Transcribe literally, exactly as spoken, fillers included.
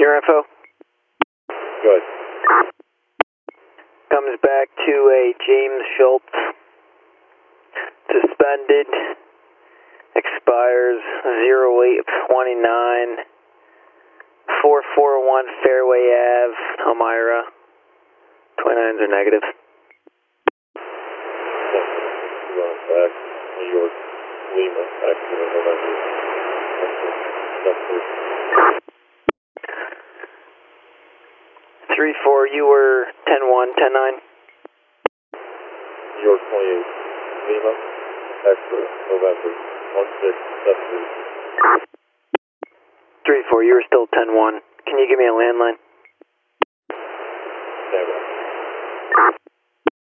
Your info? Good. Comes back to a James Schultz. Suspended. Expires zero eight twenty-nine. four four one Fairway Ave, Elmira. twenty-nines are negative. Back, New York, Lima, back to November. three four, you were ten one, ten nine. New York twenty-eight, Lima, Extra, November, one six seven three. three four, you were still ten one. Can you give me a landline? Stand by.